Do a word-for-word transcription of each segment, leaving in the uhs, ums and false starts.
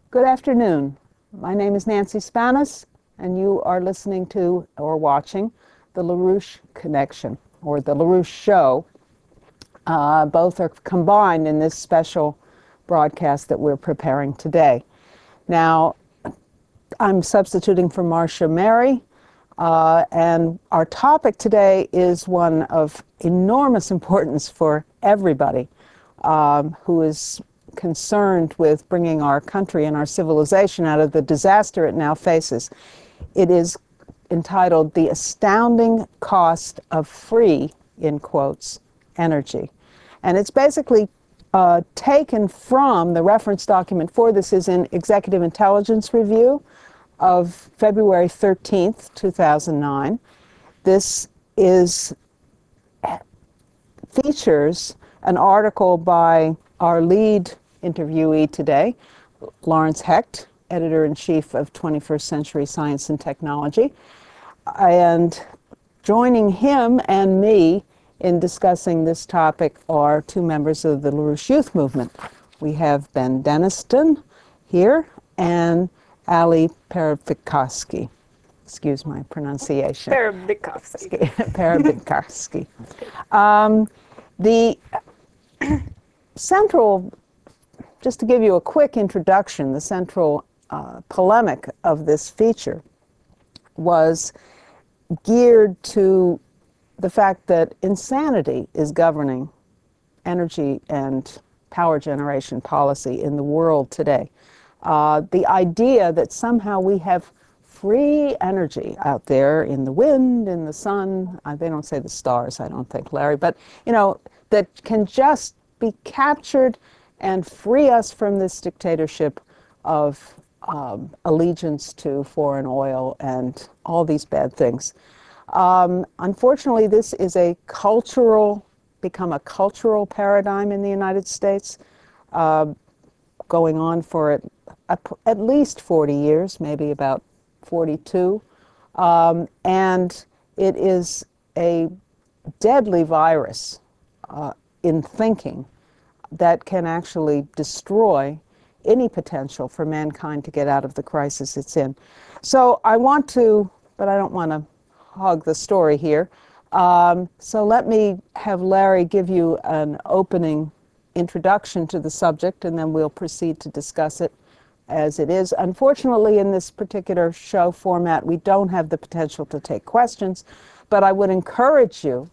Good afternoon. My name is Nancy Spanos, and you are listening to or watching the LaRouche Connection, or the LaRouche Show. Uh, both are combined in this special broadcast that we're preparing today. Now, I'm substituting for Marcia Mary, uh, and our topic today is one of enormous importance for everybody um, who is concerned with bringing our country and our civilization out of the disaster it now faces. It is entitled The Astounding Cost of Free, in quotes, Energy. And it's basically uh, taken from the reference document for this is in Executive Intelligence Review of February thirteenth, two thousand nine. This is features an article by our lead interviewee today, Lawrence Hecht, editor-in-chief of twenty-first Century Science and Technology. And joining him and me in discussing this topic are two members of the LaRouche Youth Movement. We have Ben Deniston here and Ali Parabikowski. Excuse my pronunciation. Parabikowski. Parabikowski. Um, the central, just to give you a quick introduction, the central uh, polemic of this feature was geared to the fact that insanity is governing energy and power generation policy in the world today. Uh, the idea that somehow we have free energy out there in the wind, in the sun, uh, they don't say the stars, I don't think, Larry, but, you know, that can just be captured and free us from this dictatorship of um, allegiance to foreign oil and all these bad things. Um, unfortunately, this is a cultural, become a cultural paradigm in the United States, uh, going on for at, at least forty years, maybe about forty-two. Um, and it is a deadly virus uh, in thinking that can actually destroy any potential for mankind to get out of the crisis it's in. So I want to, but I don't want to hog the story here. Um, so let me have Larry give you an opening introduction to the subject, and then we'll proceed to discuss it as it is. Unfortunately, in this particular show format, we don't have the potential to take questions, but I would encourage you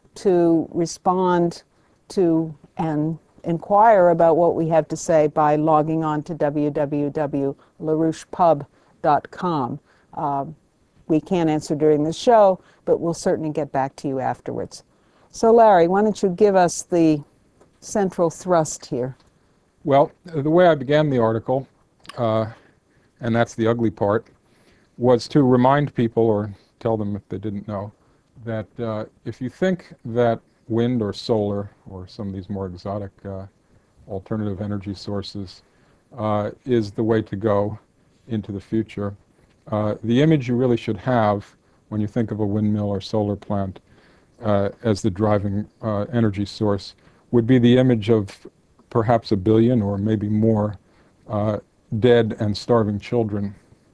to respond to and inquire about what we have to say by logging on to w w w dot larouche pub dot com. Uh, we can't answer during the show, but we'll certainly get back to you afterwards. So Larry, why don't you give us the central thrust here? Well, the way I began the article, uh, and that's the ugly part, was to remind people, or tell them if they didn't know, that uh, if you think that wind or solar or some of these more exotic uh, alternative energy sources uh, is the way to go into the future, uh, the image you really should have when you think of a windmill or solar plant uh, as the driving uh, energy source would be the image of perhaps a billion or maybe more uh, dead and starving children,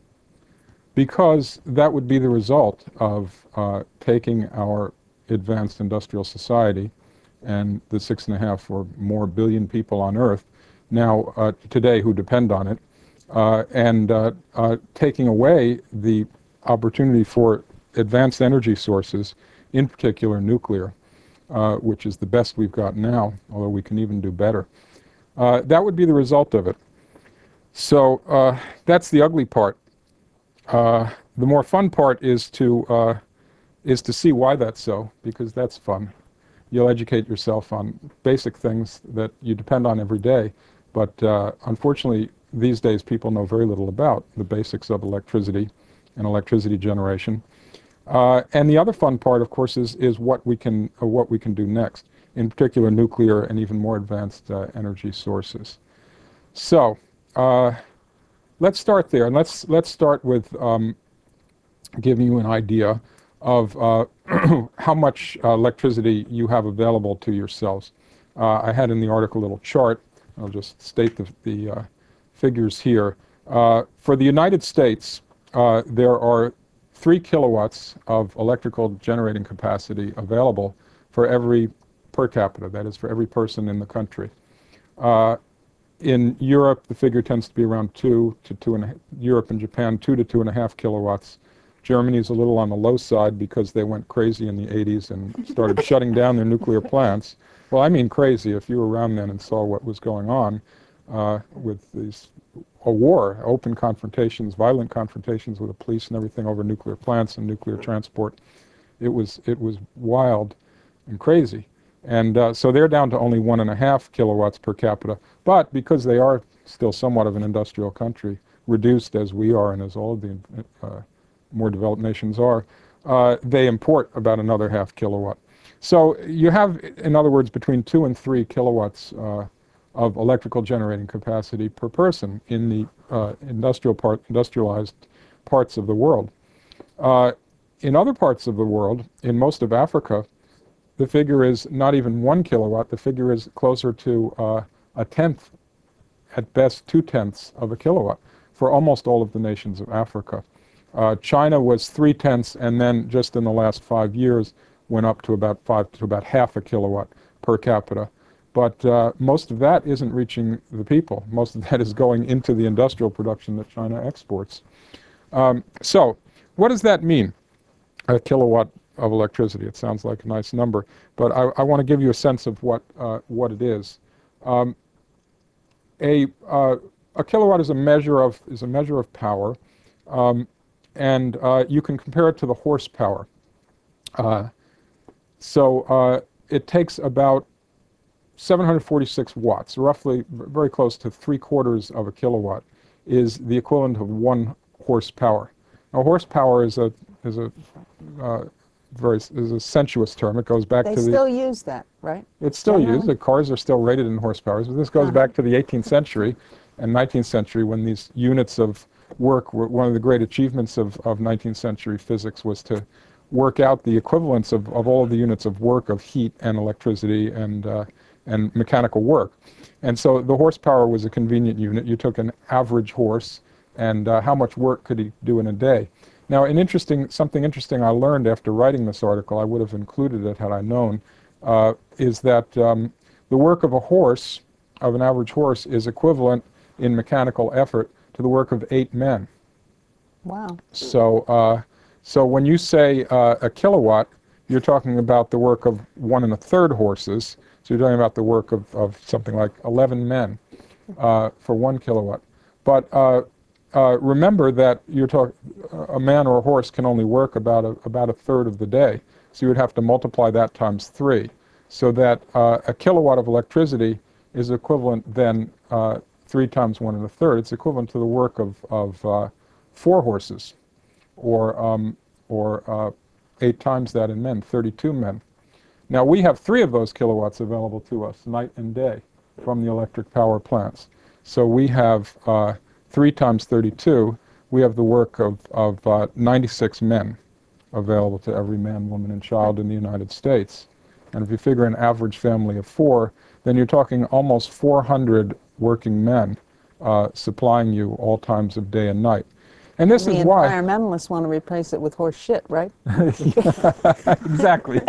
because that would be the result of uh, taking our advanced industrial society and the six and a half or more billion people on Earth now uh, today who depend on it, uh, and uh, uh, taking away the opportunity for advanced energy sources, in particular nuclear, uh, which is the best we've got now, although we can even do better. Uh, that would be the result of it. So uh, that's the ugly part. Uh, the more fun part is to uh, is to see why that's so, because that's fun. You'll educate yourself on basic things that you depend on every day, but uh, unfortunately these days people know very little about the basics of electricity and electricity generation. Uh, and the other fun part, of course, is is what we can uh, what we can do next, in particular nuclear and even more advanced uh, energy sources. So uh, let's start there, and let's let's start with um, giving you an idea of uh, how much uh, electricity you have available to yourselves. Uh, I had in the article a little chart. I'll just state the, the uh, figures here. Uh, for the United States, uh, there are three kilowatts of electrical generating capacity available for every per capita, that is, for every person in the country. Uh, in Europe, the figure tends to be around two to two and a half, Europe and Japan, two to two and a half kilowatts. Germany is a little on the low side because they went crazy in the eighties and started shutting down their nuclear plants. Well, I mean crazy. If you were around then and saw what was going on uh, with these, a war, open confrontations, violent confrontations with the police and everything over nuclear plants and nuclear transport, it was it was wild and crazy. And uh, so they're down to only one and a half kilowatts per capita. But because they are still somewhat of an industrial country, reduced as we are and as all of the uh, more developed nations are, uh, they import about another half kilowatt. So you have, in other words, between two and three kilowatts uh, of electrical generating capacity per person in the uh, industrial part, industrialized parts of the world. Uh, in other parts of the world, in most of Africa, the figure is not even one kilowatt. The figure is closer to uh, a tenth, at best two tenths of a kilowatt for almost all of the nations of Africa. Uh, China was three tenths, and then just in the last five years went up to about five to about half a kilowatt per capita. But uh, most of that isn't reaching the people. Most of that is going into the industrial production that China exports. Um, so, what does that mean? A kilowatt of electricity. It sounds like a nice number, but I, I want to give you a sense of what uh, what it is. Um, a uh, a kilowatt is a measure of is a measure of power. Um, and uh, you can compare it to the horsepower. Uh, so uh, it takes about seven hundred forty-six watts, roughly very close to three quarters of a kilowatt, is the equivalent of one horsepower. Now, horsepower is a is a uh, very is a sensuous term. It goes back They to the. They still use that, right? It's still Generally? used. The cars are still rated in horsepowers. But this goes Uh-huh. back to the eighteenth century and nineteenth century, when these units of work were one of the great achievements of, of nineteenth century physics was to work out the equivalence of, of all of the units of work of heat and electricity and uh, and mechanical work. And so the horsepower was a convenient unit. You took an average horse and uh, how much work could he do in a day. Now, an interesting, something interesting I learned after writing this article, I would have included it had I known, uh, is that um, the work of a horse, of an average horse, is equivalent in mechanical effort to the work of eight men. Wow. So, uh, so when you say uh, a kilowatt, you're talking about the work of one and a third horses. So you're talking about the work of, of something like eleven men uh, for one kilowatt. But uh, uh, remember that you're talking, a man or a horse can only work about a, about a third of the day. So you would have to multiply that times three. So that uh, a kilowatt of electricity is equivalent then uh, three times one and a third. It's equivalent to the work of, of uh, four horses, or, um, or uh, eight times that in men, thirty-two men. Now, we have three of those kilowatts available to us night and day from the electric power plants. So we have uh, three times thirty-two, we have the work of, of uh, ninety-six men available to every man, woman, and child in the United States. And if you figure an average family of four, then you're talking almost four hundred working men uh, supplying you all times of day and night. And this the is why... The environmentalists want to replace it with horse shit, right? Exactly.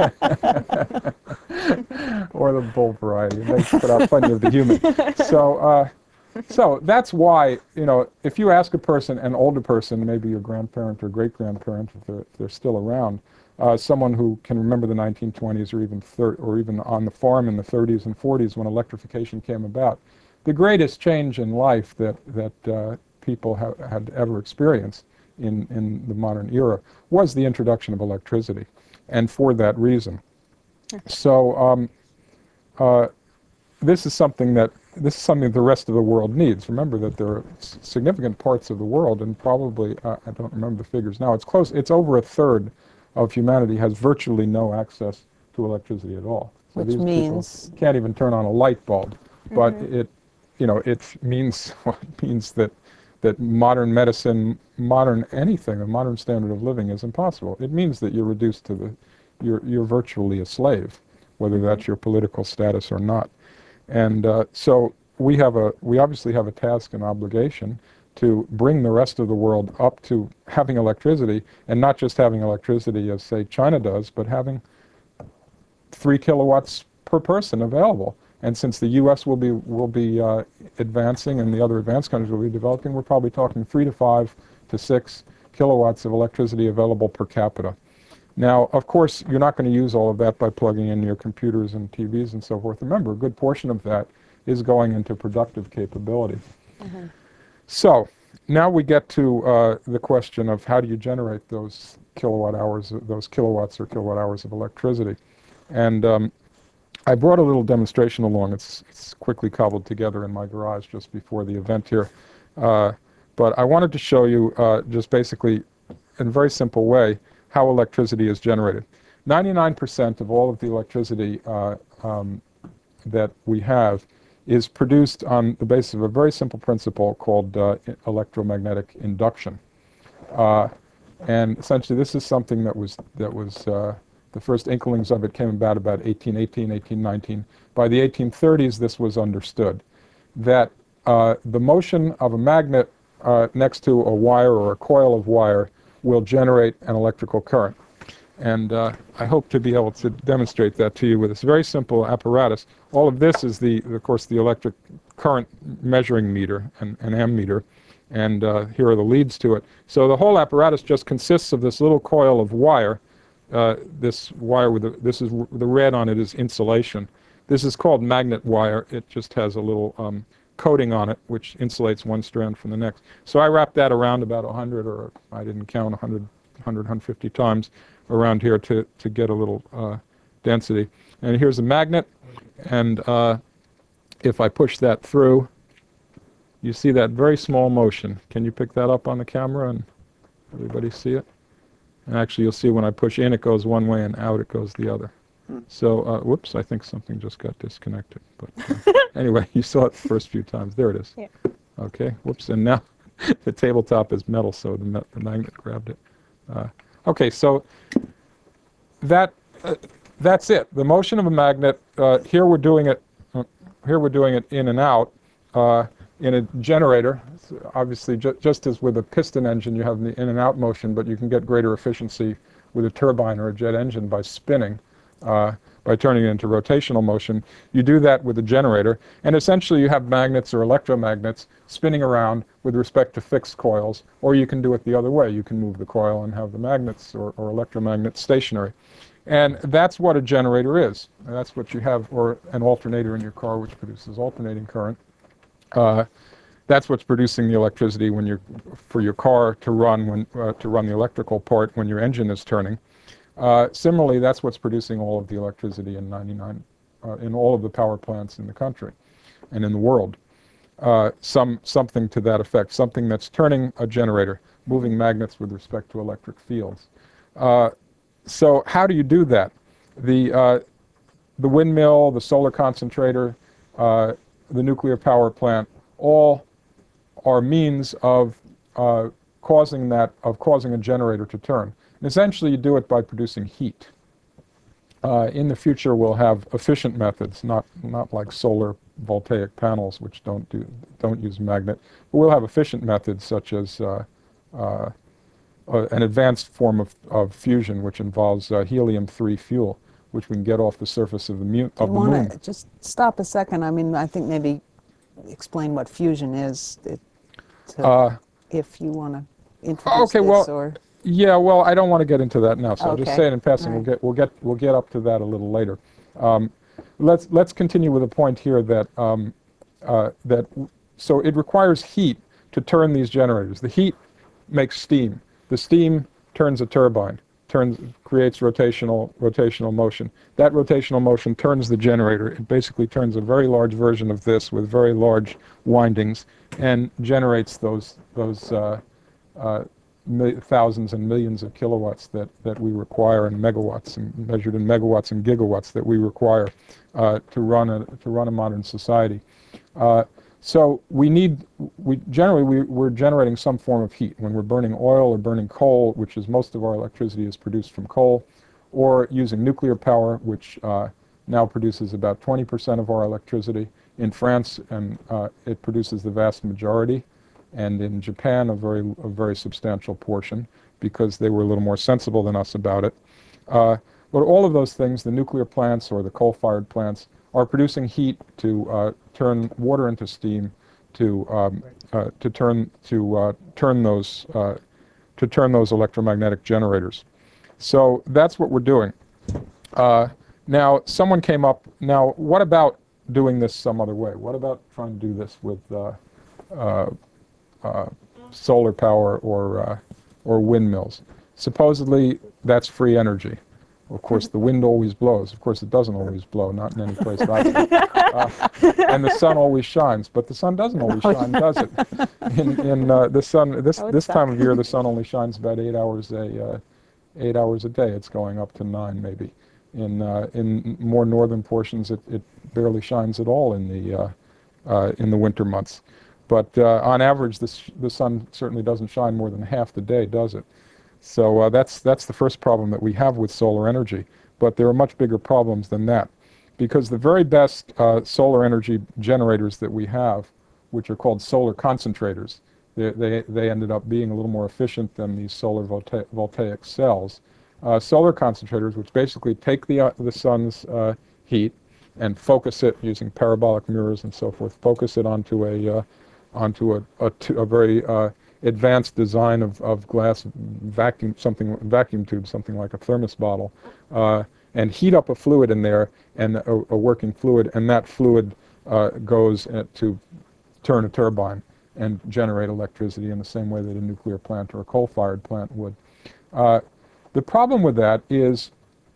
Or the bull variety. They put out plenty of the human. So, uh, so that's why, you know, if you ask a person, an older person, maybe your grandparent or great-grandparent, if they're, if they're still around, uh, someone who can remember the nineteen twenties or even thir or even on the farm in the thirties and forties when electrification came about, the greatest change in life that that uh, people ha had ever experienced in in the modern era was the introduction of electricity, and for that reason. So um, uh, this is something that this is something the rest of the world needs. Remember that there are significant parts of the world, and probably uh, I don't remember the figures now. It's close. It's over a third of humanity has virtually no access to electricity at all. So Which these means people can't even turn on a light bulb. Mm-hmm. But it, you know, it means well, it means that that modern medicine, modern anything, a modern standard of living is impossible. It means that you're reduced to the, you're you're virtually a slave, whether Mm-hmm. that's your political status or not. And uh, so we have a, we obviously have a task and obligation to bring the rest of the world up to having electricity, and not just having electricity as, say, China does, but having three kilowatts per person available. And since the U S will be will be uh, advancing and the other advanced countries will be developing, we're probably talking three to five to six kilowatts of electricity available per capita. Now, of course, you're not going to use all of that by plugging in your computers and T Vs and so forth. Remember, a good portion of that is going into productive capability. Mm-hmm. So now we get to uh, the question of how do you generate those kilowatt hours, those kilowatts or kilowatt hours of electricity. And um, I brought a little demonstration along. It's, it's quickly cobbled together in my garage just before the event here. Uh, but I wanted to show you uh, just basically in a very simple way how electricity is generated. ninety-nine percent of all of the electricity uh, um, that we have is produced on the basis of a very simple principle called uh, electromagnetic induction. Uh, and essentially this is something that was, that was uh, the first inklings of it came about about eighteen eighteen, eighteen nineteen. By the eighteen thirties, this was understood, that uh, the motion of a magnet uh, next to a wire or a coil of wire will generate an electrical current. And uh, I hope to be able to demonstrate that to you with this very simple apparatus. All of this is, the, of course, the electric current measuring meter, an, an ammeter, and uh, here are the leads to it. So the whole apparatus just consists of this little coil of wire. Uh, this wire with the, this is the red on it is insulation. This is called magnet wire. It just has a little um, coating on it which insulates one strand from the next. So I wrapped that around about one hundred, or I didn't count, one hundred, one hundred, one hundred fifty times around here to, to get a little uh, density. And here's a magnet, and uh, if I push that through, you see that very small motion. Can you pick that up on the camera and everybody see it? And actually you'll see when I push in it goes one way and out it goes the other. Hmm. So, uh, whoops, I think something just got disconnected. But uh, anyway, you saw it the first few times. There it is. Yeah. Okay, whoops, and now the tabletop is metal, so the, ma the magnet grabbed it. Uh, okay, so that uh, that's it. The motion of a magnet, uh, here we're doing it, uh, here we're doing it in and out. Uh, in a generator, obviously ju just as with a piston engine you have the in and out motion, but you can get greater efficiency with a turbine or a jet engine by spinning, uh, by turning it into rotational motion. You do that with a generator, and essentially you have magnets or electromagnets spinning around with respect to fixed coils, or you can do it the other way. You can move the coil and have the magnets or, or electromagnets stationary. And that's what a generator is. And that's what you have, or an alternator in your car which produces alternating current. Uh, that's what's producing the electricity when you're, for your car to run, when, uh, to run the electrical part when your engine is turning. Uh, similarly, that's what's producing all of the electricity in ninety-nine, uh, in all of the power plants in the country and in the world. Uh, some, something to that effect, something that's turning a generator, moving magnets with respect to electric fields. Uh, so how do you do that? The, uh, the windmill, the solar concentrator, uh, the nuclear power plant, all are means of uh, causing that, of causing a generator to turn. And essentially you do it by producing heat. Uh, in the future we'll have efficient methods, not, not like solar voltaic panels which don't, do, don't use magnet, but we'll have efficient methods such as uh, uh, uh, an advanced form of, of fusion which involves uh, helium three fuel, which we can get off the surface of the, mu of the moon. Just stop a second. I mean, I think maybe explain what fusion is, it, to, uh, if you want to introduce okay, this. Well, or yeah, well, I don't want to get into that now, so okay. I'll just say it in passing. Right. We'll get we'll get we'll get up to that a little later. Um, let's let's continue with a point here that um, uh, that so it requires heat to turn these generators. The heat makes steam. The steam turns a turbine. Turns, creates rotational, rotational motion. That rotational motion turns the generator. It basically turns a very large version of this with very large windings and generates those, those uh, uh, thousands and millions of kilowatts that, that we require, and megawatts, and measured in megawatts and gigawatts that we require uh, to, run a, to run a modern society. Uh, So we need, we generally we, we're generating some form of heat. When we're burning oil or burning coal, which is most of our electricity is produced from coal, or using nuclear power, which uh, now produces about twenty percent of our electricity. In France, and uh, it produces the vast majority and in Japan a very, a very substantial portion, because they were a little more sensible than us about it. Uh, but all of those things, the nuclear plants or the coal-fired plants, are producing heat to uh, turn water into steam, to um, uh, to turn to uh, turn those uh, to turn those electromagnetic generators. So that's what we're doing. Uh, now, someone came up. Now, what about doing this some other way? What about trying to do this with uh, uh, uh, solar power or uh, or windmills? Supposedly, that's free energy. Of course, the wind always blows. Of course, it doesn't always blow, not in any place that I've been. Uh, and the sun always shines, but the sun doesn't always shine, does it? In, in uh, the sun, this this time of year, the sun only shines about eight hours a uh, eight hours a day. It's going up to nine, maybe. In uh, in more northern portions, it, it barely shines at all in the uh, uh, in the winter months. But uh, on average, this, the sun certainly doesn't shine more than half the day, does it? So uh, that's, that's the first problem that we have with solar energy. But there are much bigger problems than that, because the very best uh, solar energy generators that we have, which are called solar concentrators, they, they, they ended up being a little more efficient than these solar volta voltaic cells. Uh, solar concentrators, which basically take the, uh, the sun's uh, heat and focus it using parabolic mirrors and so forth, focus it onto a, uh, onto a, a, a very uh, advanced design of, of glass vacuum, something vacuum tube, something like a thermos bottle, uh, and heat up a fluid in there, and a, a working fluid, and that fluid uh, goes to turn a turbine and generate electricity in the same way that a nuclear plant or a coal-fired plant would. Uh, the problem with that is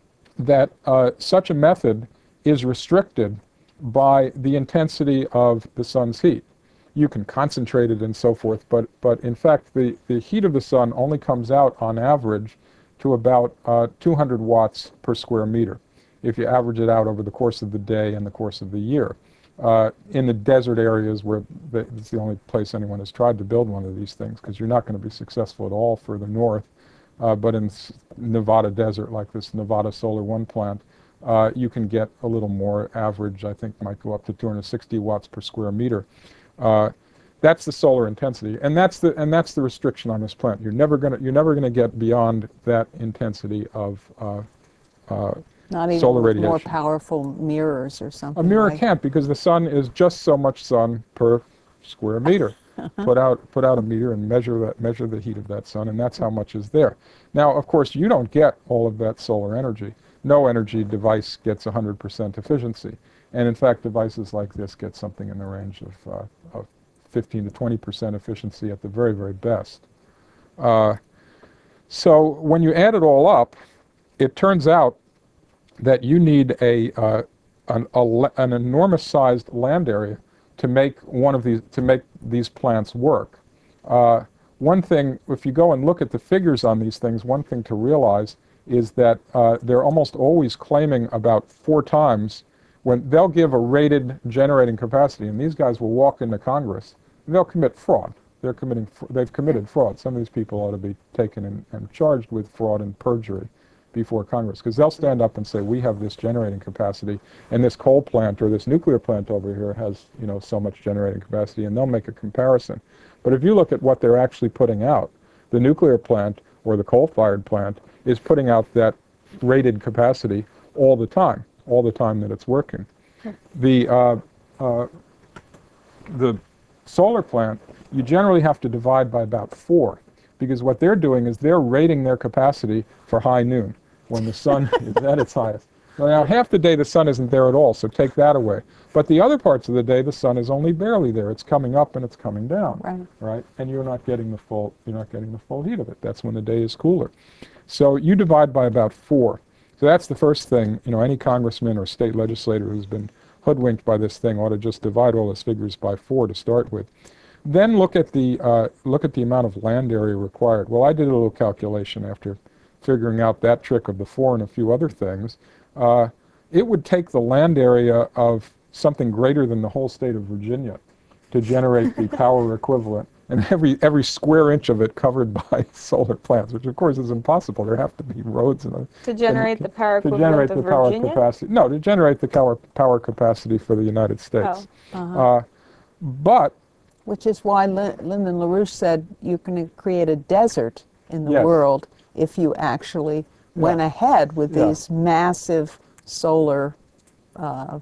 that uh, such a method is restricted by the intensity of the sun's heat. You can concentrate it and so forth, but, but in fact the, the heat of the sun only comes out on average to about uh, two hundred watts per square meter, if you average it out over the course of the day and the course of the year. Uh, in the desert areas, where the, it's the only place anyone has tried to build one of these things, because you're not going to be successful at all further north, uh, but in Nevada desert, like this Nevada Solar One plant, uh, you can get a little more average. I think might go up to two hundred sixty watts per square meter. Uh, that's the solar intensity, and that's the and that's the restriction on this plant. You're never gonna you're never gonna get beyond that intensity of uh, uh, Not even solar with radiation. more powerful mirrors or something. A mirror like. can't, because the sun is just so much sun per square meter. Put out put out a meter and measure that measure the heat of that sun, and that's how much is there. Now, of course, you don't get all of that solar energy. No energy device gets one hundred percent efficiency. And in fact, devices like this get something in the range of, uh, of fifteen to twenty percent efficiency at the very, very best. Uh, so when you add it all up, it turns out that you need a, uh, an, a, an enormous sized land area to make one of these, to make these plants work. Uh, one thing, if you go and look at the figures on these things, one thing to realize is that uh, they're almost always claiming about four times. When they'll give a rated generating capacity, and these guys will walk into Congress, and they'll commit fraud. They're committing, they've committed fraud. Some of these people ought to be taken in, and charged with fraud and perjury before Congress, because they'll stand up and say, we have this generating capacity, and this coal plant or this nuclear plant over here has, you know, so much generating capacity, and they'll make a comparison. But if you look at what they're actually putting out, the nuclear plant or the coal-fired plant is putting out that rated capacity all the time. all the time that it's working. The, uh, uh, the solar plant, you generally have to divide by about four, because what they're doing is they're rating their capacity for high noon, when the sun is at its highest. Well, now, half the day the sun isn't there at all, so take that away. But the other parts of the day, the sun is only barely there. It's coming up and it's coming down, Right. right? And you're not getting the full, you're not getting the full heat of it. That's when the day is cooler. So you divide by about four. So that's the first thing. You know, any congressman or state legislator who's been hoodwinked by this thing ought to just divide all his figures by four to start with. Then look at the uh, look at the amount of land area required. Well, I did a little calculation after figuring out that trick of the four and a few other things. Uh, it would take the land area of something greater than the whole state of Virginia to generate the power equivalent, and every every square inch of it covered by solar plants, which of course is impossible. There have to be roads and a, To generate and, the power to equivalent generate of the power Virginia? capacity. No, to generate the power power capacity for the United States. Oh. Uh-huh. Uh, but Which is why Lin- Lyndon LaRouche said you can create a desert in the Yes. world if you actually went Yeah. ahead with Yeah. these massive solar, uh,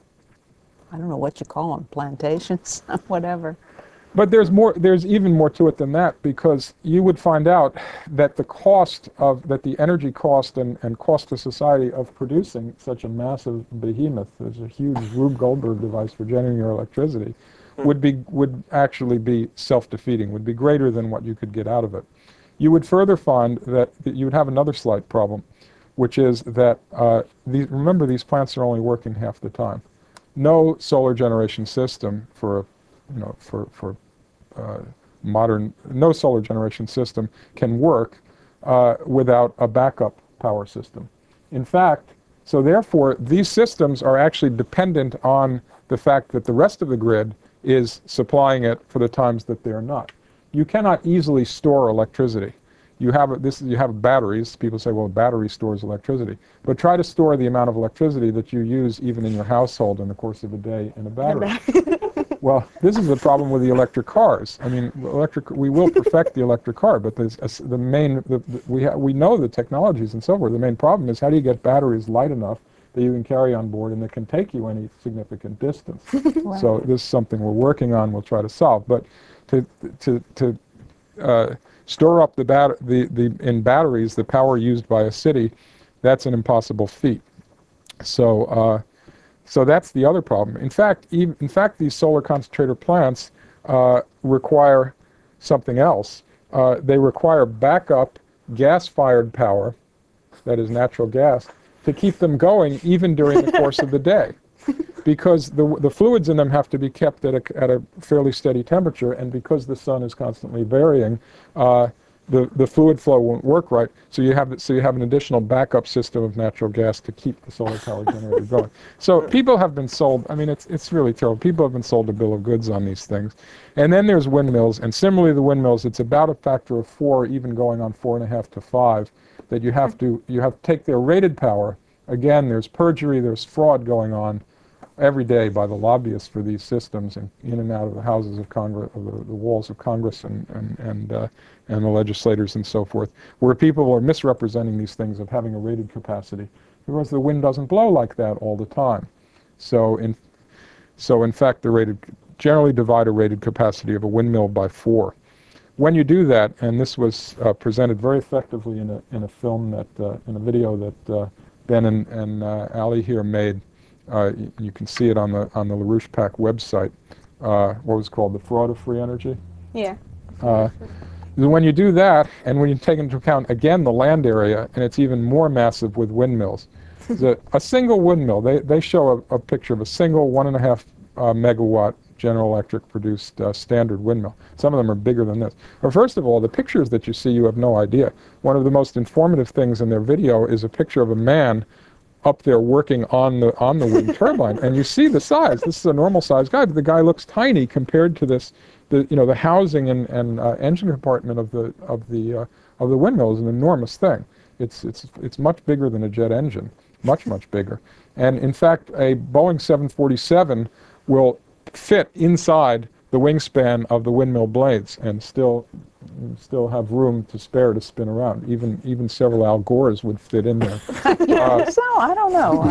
I don't know what you call them, plantations, whatever. But there's more. There's even more to it than that, because you would find out that the cost of that the energy cost and, and cost to society of producing such a massive behemoth, there's a huge Rube Goldberg device for generating your electricity, would be would actually be self-defeating. Would be greater than what you could get out of it. You would further find that, that you would have another slight problem, which is that uh, these, remember, these plants are only working half the time. No solar generation system for a you know for for Uh, modern, no solar generation system can work uh, without a backup power system. In fact, so therefore, these systems are actually dependent on the fact that the rest of the grid is supplying it for the times that they are not. You cannot easily store electricity. You have this. You have batteries. People say, "Well, a battery stores electricity," but try to store the amount of electricity that you use even in your household in the course of a day in a battery. Well, this is the problem with the electric cars. I mean, electric. We will perfect the electric car, but there's a, the main. The, the, we ha, we know the technologies and so forth. The main problem is how do you get batteries light enough that you can carry on board and that can take you any significant distance. Right. So this is something we're working on. We'll try to solve. But to to to uh, store up the bat the the in batteries the power used by a city, that's an impossible feat. So. Uh, So that's the other problem. In fact, even, in fact, these solar concentrator plants uh, require something else. Uh, they require backup gas-fired power, that is natural gas, to keep them going even during the course of the day, because the the fluids in them have to be kept at a at a fairly steady temperature, and because the sun is constantly varying, uh, the the fluid flow won't work right. So you have so you have an additional backup system of natural gas to keep the solar power generator going. So people have been sold. I mean, it's it's really terrible. People have been sold a bill of goods on these things. And then there's windmills, and similarly the windmills, it's about a factor of four, even going on four and a half to five, that you have to you have to take their rated power. Again, there's perjury, there's fraud going on every day by the lobbyists for these systems, and in and out of the houses of Congress, of the, the walls of Congress, and and and, uh, and the legislators and so forth, where people are misrepresenting these things of having a rated capacity, because the wind doesn't blow like that all the time. So in so in fact, the rated generally divide a rated capacity of a windmill by four. When you do that, and this was uh, presented very effectively in a in a film that uh, in a video that uh, Ben and and uh, Ali here made. Uh, you, you can see it on the on the LaRouche PAC website. Uh, what was it called, the fraud of free energy? Yeah. Uh, when you do that, and when you take into account again the land area, and it's even more massive with windmills. the, a single windmill. They they show a, a picture of a single one and a half uh, megawatt General Electric produced uh, standard windmill. Some of them are bigger than this. But first of all, the pictures that you see, you have no idea. One of the most informative things in their video is a picture of a man up there working on the on the wind turbine, and you see the size. This is a normal sized guy, but the guy looks tiny compared to this. The you know the housing and and uh, engine compartment of the of the uh, of the windmill is an enormous thing. It's it's it's much bigger than a jet engine, much much bigger. And in fact, a Boeing seven forty-seven will fit inside the wingspan of the windmill blades and still still have room to spare to spin around. Even even several Al Gores would fit in there. uh, so I don't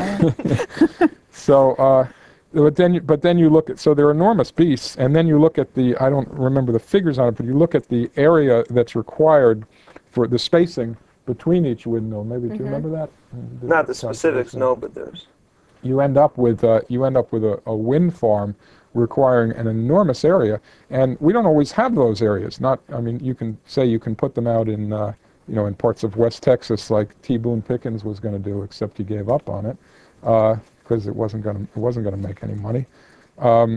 know. so, uh, but then you, but then you look at so they're enormous beasts, and then you look at the I don't remember the figures on it, but you look at the area that's required for the spacing between each windmill. Maybe mm-hmm. do you remember that? Not the specifics, no, but there's. You end up with uh, you end up with a, a wind farm requiring an enormous area, and we don't always have those areas. Not, I mean, you can say you can put them out in, uh, you know, in parts of West Texas like T. Boone Pickens was going to do, except he gave up on it because uh, it wasn't going to it wasn't going to make any money. Um,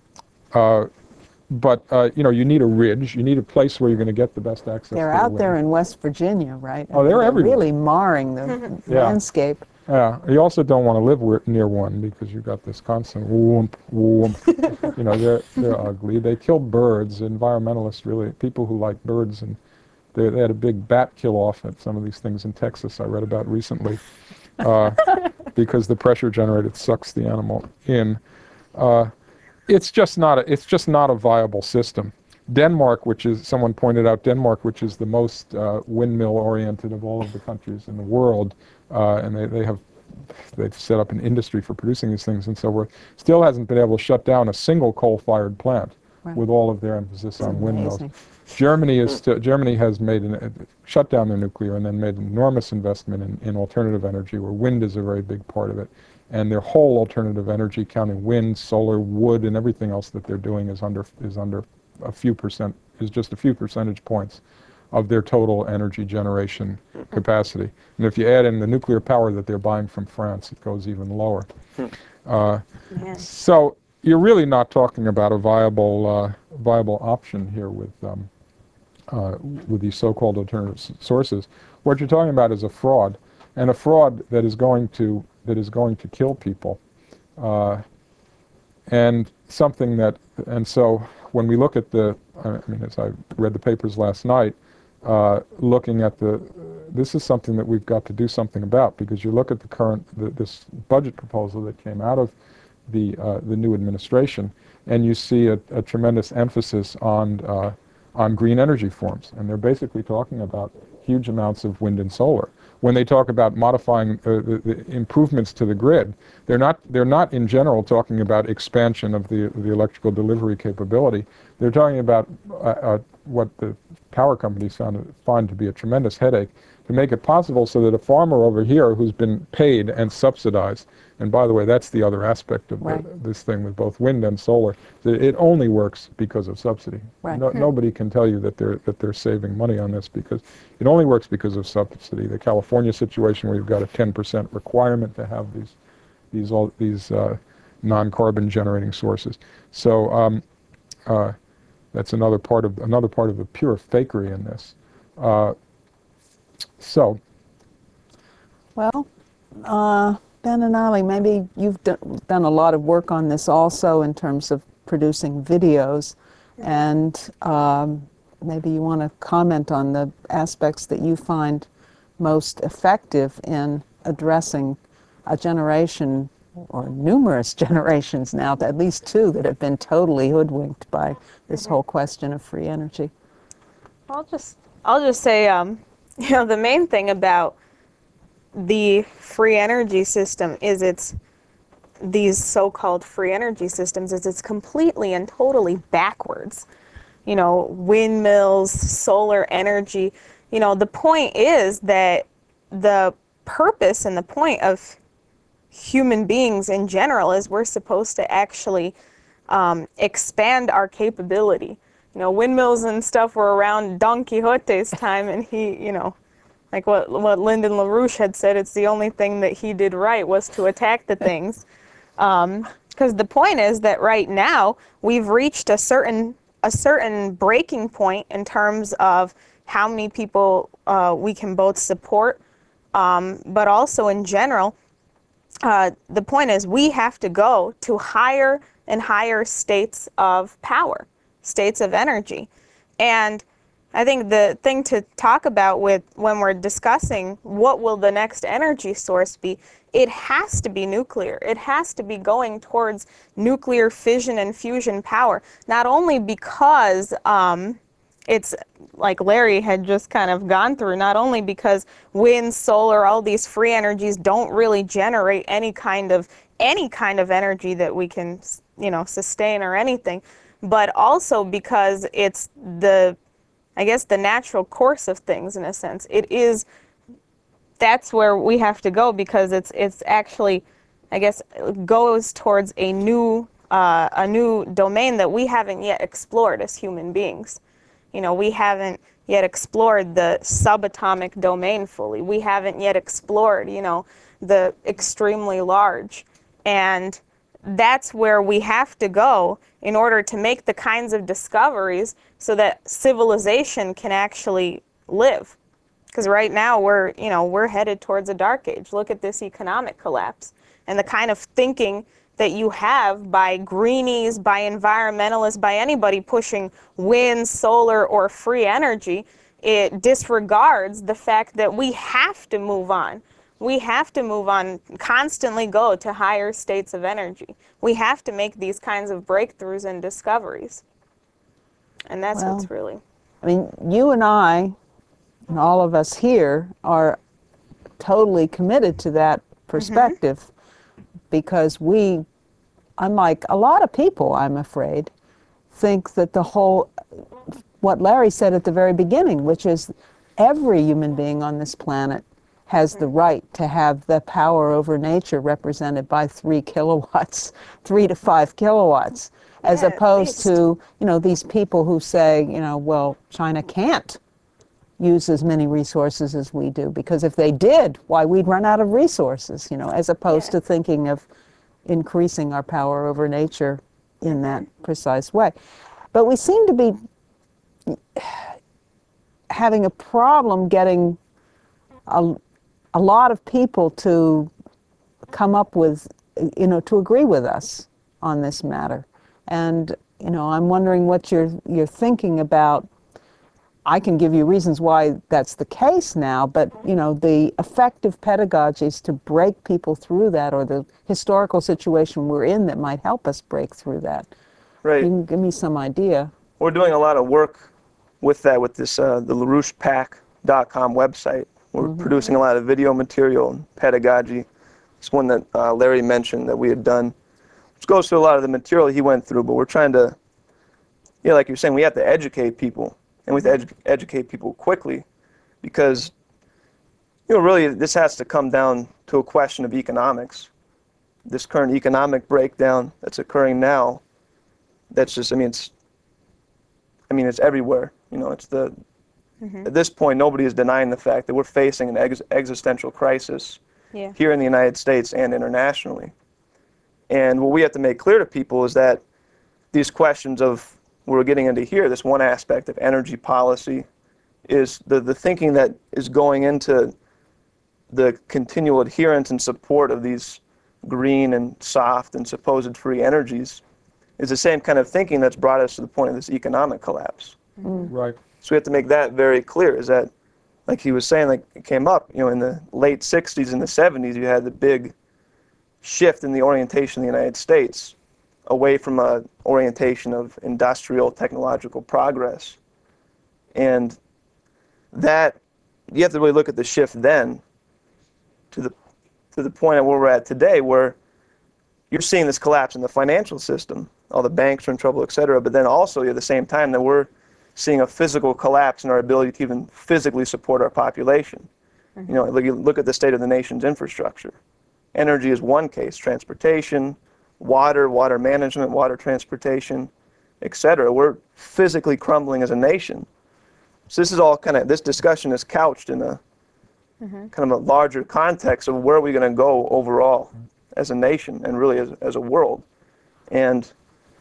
uh, but uh, you know, you need a ridge. You need a place where you're going to get the best access. They're to out the there in West Virginia, right? Oh, they're they're everywhere. Really marring the yeah. landscape. Yeah, you also don't want to live where, near one because you've got this constant whoomp, whoomp. You know, they're they're ugly. They kill birds. Environmentalists really, people who like birds, and they they had a big bat kill off at some of these things in Texas I read about recently, uh, because the pressure generator sucks the animal in. Uh, it's just not a it's just not a viable system. Denmark, which is, someone pointed out, Denmark, which is the most uh, windmill-oriented of all of the countries in the world, uh, and they, they have, they've set up an industry for producing these things and so forth, still hasn't been able to shut down a single coal-fired plant Right. with all of their emphasis It's on windmills. amazing. Germany is still, Germany has made an, uh, shut down their nuclear and then made an enormous investment in, in alternative energy, where wind is a very big part of it. And their whole alternative energy, counting wind, solar, wood, and everything else that they're doing, is under is under a few percent, is just a few percentage points of their total energy generation capacity. And if you add in the nuclear power that they're buying from France, it goes even lower. Uh, Man. so you're really not talking about a viable uh, viable option here with um, uh, with these so-called alternative s- sources. What you're talking about is a fraud, and a fraud that is going to that is going to kill people, uh, and something that and so when we look at the, I mean, as I read the papers last night, uh, looking at the, this is something that we've got to do something about, because you look at the current the, this budget proposal that came out of the uh, the new administration, and you see a, a tremendous emphasis on uh, on green energy forms, and they're basically talking about huge amounts of wind and solar. When they talk about modifying uh, the, the improvements to the grid, they're not they're not in general talking about expansion of the the electrical delivery capability. They're talking about uh, uh, what the power companies found find to be a tremendous headache, to make it possible so that a farmer over here who's been paid and subsidized, and by the way, that's the other aspect of Right. the, this thing with both wind and solar, that it only works because of subsidy. Right. No, nobody can tell you that they're that they're saving money on this, because it only works because of subsidy. The California situation, where you've got a ten percent requirement to have these these all these uh, non-carbon generating sources. So um, uh, that's another part of another part of the pure fakery in this. Uh, so. Well, uh, Ben and Ali, maybe you've do- done a lot of work on this also in terms of producing videos, and um, maybe you want to comment on the aspects that you find most effective in addressing a generation, or numerous generations now, at least two, that have been totally hoodwinked by this whole question of free energy. I'll just I'll just say, um, you know, the main thing about the free energy system is it's these so-called free energy systems is it's completely and totally backwards. You know, windmills, solar energy. You know, the point is that the purpose and the point of human beings in general is we're supposed to actually um, expand our capability. You know, windmills and stuff were around Don Quixote's time, and he, you know, like what what Lyndon LaRouche had said, it's the only thing that he did right was to attack the things. Um, because the point is that right now we've reached a certain a certain breaking point in terms of how many people uh, we can both support, um, but also in general, uh, the point is we have to go to higher and higher states of power, states of energy. And I think the thing to talk about with when we're discussing what will the next energy source be, it has to be nuclear. It has to be going towards nuclear fission and fusion power, not only because um, it's like Larry had just kind of gone through, not only because wind, solar, all these free energies don't really generate any kind of any kind of energy that we can, you know, sustain or anything, but also because it's the I guess the natural course of things in a sense. It is, that's where we have to go, because it's it's actually, I guess, goes towards a new uh, a new domain that we haven't yet explored as human beings. You know, we haven't yet explored the subatomic domain fully. We haven't yet explored, you know, the extremely large. And that's where we have to go in order to make the kinds of discoveries so that civilization can actually live. Because right now we're, you know, we're headed towards a dark age. Look at this economic collapse and the kind of thinking that you have by greenies, by environmentalists, by anybody pushing wind, solar, or free energy. It disregards the fact that we have to move on. We have to move on, constantly go to higher states of energy. We have to make these kinds of breakthroughs and discoveries. And that's Well, what's really. I mean, you and I, and all of us here, are totally committed to that perspective because we, unlike a lot of people, I'm afraid, think that the whole, what Larry said at the very beginning, which is every human being on this planet has the right to have the power over nature represented by three kilowatts, three to five kilowatts, as Yeah, at opposed least. to, you know, these people who say, you know, well, China can't use as many resources as we do, because if they did, why, we'd run out of resources, you know, as opposed Yeah. to thinking of increasing our power over nature in that precise way. But we seem to be having a problem getting a, a lot of people to come up with, you know, to agree with us on this matter. And, you know, I'm wondering what you're, you're thinking about. I can give you reasons why that's the case now, but, you know, the effective pedagogies to break people through that, or the historical situation we're in that might help us break through that. Right. You can give me some idea. We're doing a lot of work with that, with this, uh, the LaRouche Pack dot com website. We're Mm-hmm. producing a lot of video material and pedagogy. It's one that uh, Larry mentioned that we had done, which goes through a lot of the material he went through, but we're trying to, yeah, like you're saying, we have to educate people, and we have to edu- educate people quickly, because, you know, really this has to come down to a question of economics. This current economic breakdown that's occurring now, that's just, I mean, it's, I mean, it's everywhere. You know, it's the, at this point, nobody is denying the fact that we're facing an ex- existential crisis Yeah. here in the United States and internationally. And what we have to make clear to people is that these questions of, we're getting into here, this one aspect of energy policy, is the, the thinking that is going into the continual adherence and support of these green and soft and supposed free energies is the same kind of thinking that's brought us to the point of this economic collapse. Right. So we have to make that very clear, is that, like he was saying, like it came up, you know, in the late sixties and the seventies, you had the big shift in the orientation of the United States away from a orientation of industrial technological progress. And that, you have to really look at the shift then to the, to the point of where we're at today, where you're seeing this collapse in the financial system. All the banks are in trouble, et cetera. But then also at the same time that we're seeing a physical collapse in our ability to even physically support our population. You know, look, you look at the state of the nation's infrastructure. Energy is one case, transportation, water, water management, water transportation, et cetera. We're physically crumbling as a nation. So this is all kind of, this discussion is couched in a kind of a larger context of where are we going to go overall as a nation and really as, as a world. And